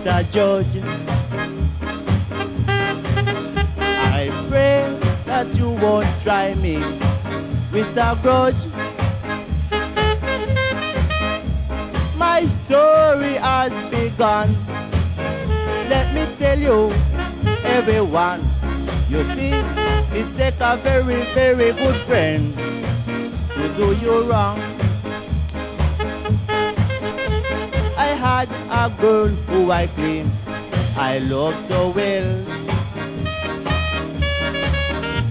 Mr. Judge. I pray that you won't try me with a grudge. My story has begun. Let me tell you, everyone, you see, it takes a very, very good friend to do you wrong. I had a girl who I claimed I loved so well.